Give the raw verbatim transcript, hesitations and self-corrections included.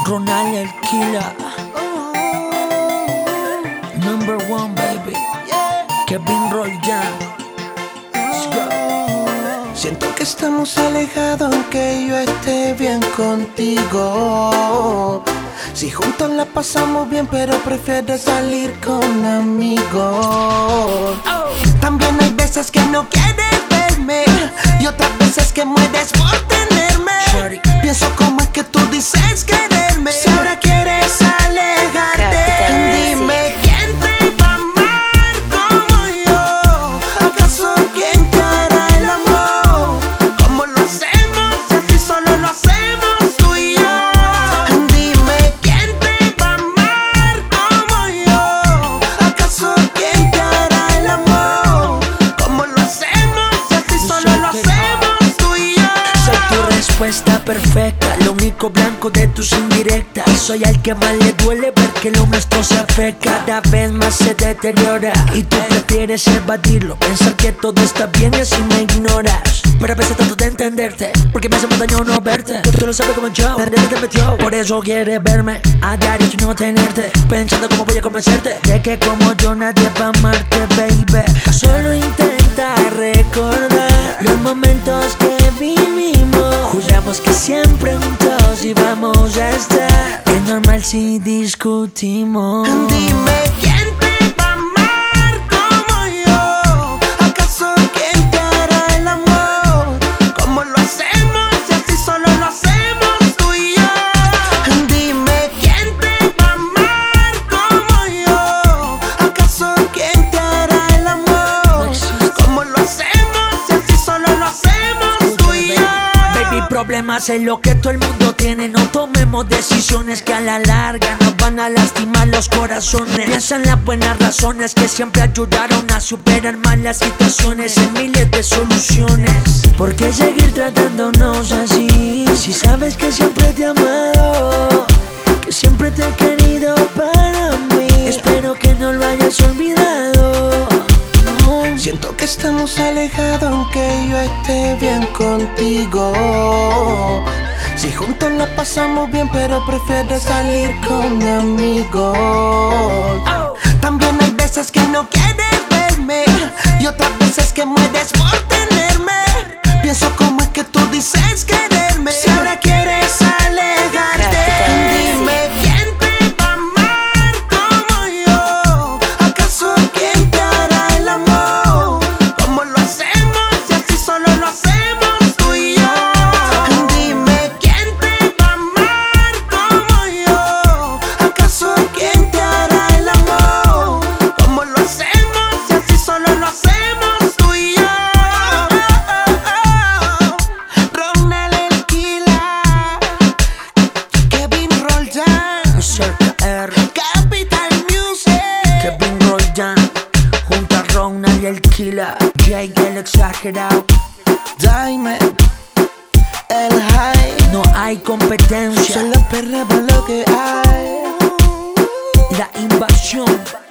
Ronald el Killer, number one baby, Kevin Roldán. Let's go. Siento que estamos alejados aunque yo esté bien contigo. Si juntos la pasamos bien, pero prefieres salir con amigos. También hay veces que no quieres verme y otras veces que mueres por tenerme. Pienso cómo es que tú dices quererme, si ahora quieres alejarte. Dime quién te va a amar como yo. ¿Acaso quién te hará el amor como lo hacemos? Si así solo lo hacemos tú y yo. Dime quién te va a amar como yo. ¿Acaso quién te hará el amor como lo hacemos? Si así solo lo hacemos tú y yo. Soy tu respuesta perfecta, lo único blanco de tus indirectas. Soy al que más le duele ver que lo nuestro se afecta. Cada vez más se deteriora y tú prefieres evadirlo, pensar que todo está bien y así me ignoras. Pero a veces trato de entenderte, porque me hace más daño no verte. Tú lo sabes como yo, la realidad te metió. Por eso quieres verme a diario y no tenerte, pensando cómo voy a convencerte de que como yo nadie va a amarte, baby. Solo intenta recordar los momentos que vivimos. Juramos que siempre juntos íbamos a estar. Es normal si discutimos. Dime quién te va a amar como yo. ¿Acaso quién te hará el amor como lo hacemos? Si así solo lo hacemos tú y yo. Dime quién te va a amar como yo. ¿Acaso quién te hará el amor como lo hacemos? Si así solo lo hacemos tú y yo. Baby, problemas es lo que todo el mundo tiene. No tomemos decisiones que a la larga nos van a lastimar los corazones. Piensa en las buenas razones que siempre ayudaron a superar malas situaciones en miles de soluciones. ¿Por qué seguir tratándonos así? Si sabes que siempre te he amado, que siempre te he querido para mí. Espero que no lo hayas olvidado. No. Siento que estamos alejados aunque yo esté bien contigo. Si juntos la pasamos bien, pero prefieres salir con amigos. También hay veces que no quieres verme y otras veces que mueres por tenerme. Pienso cómo es que tú dices quererme, si ahora quieres alejarte. Dime quién te va a amar como yo. ¿Acaso quién te hará el amor como lo hacemos? Si así solo lo hacemos tú y yo. Dime quién te va a amar como yo. ¿Acaso quién te hará el amor como lo hacemos? Si así solo lo hacemos tú y yo. Ronald el Killer, Kevin Roldán, Cerca R, Capital Music, Kevin Roldán, junto a Ronald el Killer, Jay el exagerado. Diamond, el high. No hay competencia, Solo perra para lo que hay. la invasión.